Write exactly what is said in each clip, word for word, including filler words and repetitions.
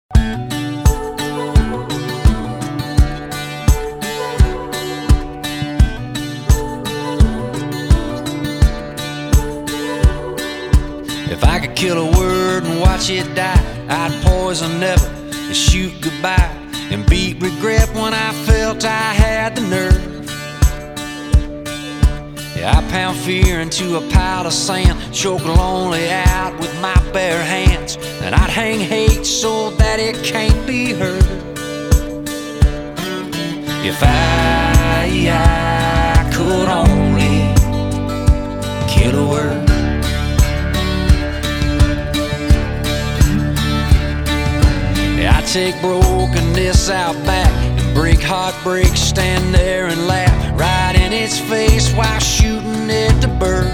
If I could kill a word and watch it die, I'd poison never and shoot goodbye and beat regret when I felt I had the nerve. Yeah, I pound fear into a pile of sand, choke lonely out with my bare hands, and I'd hang hate so that it can't be heard. If I, I could only kill a word. I take brokenness out back and break heartbreak, stand there and laugh right in its face while shooting it to burn.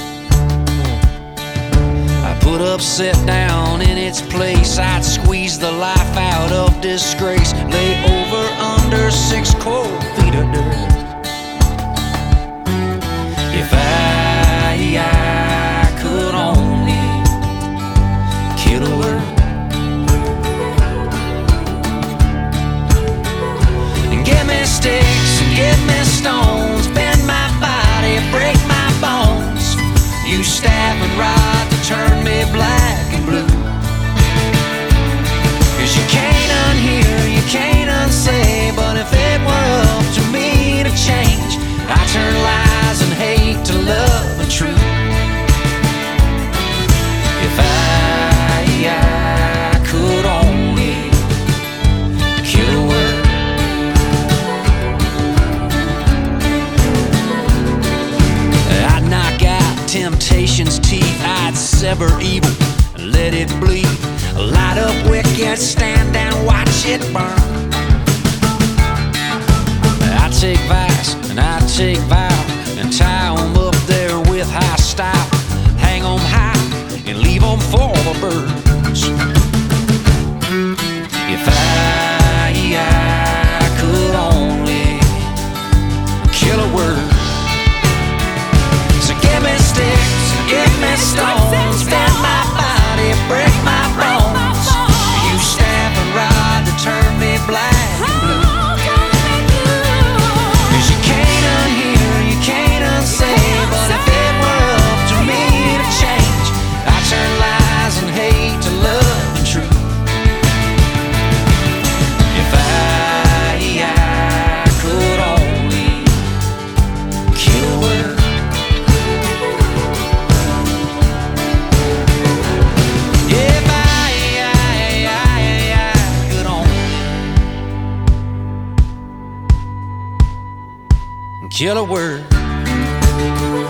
I put upset down in its place, I'd squeeze the life out of disgrace, lay over under six cold feet of dirt. If I, I could only kill a word. Give me sticks and give me stones, bend my body, break my bones. Use staff and rod to turn me black and blue. Cause you can't unhear, you can't unsay, but if it were up to me to change, I turn lies and hate to love and truth. If I, I could only kill a word. Temptation's teeth, I'd sever evil and let it bleed. Light up wicked, stand and watch it burn. I take vice and I take vow and tie 'em up there with high style. Hang 'em high and leave 'em for the birds. If I, I could only kill a word. Give me sticks, give me stones, bend my body, break my bones. Use staff and rod to turn me black and blue. Cause you can't unhear, you can't unsay, but if it were up to me to change, I turn lies and hate to love and truth. If I, I could only kill a word. Kill a word.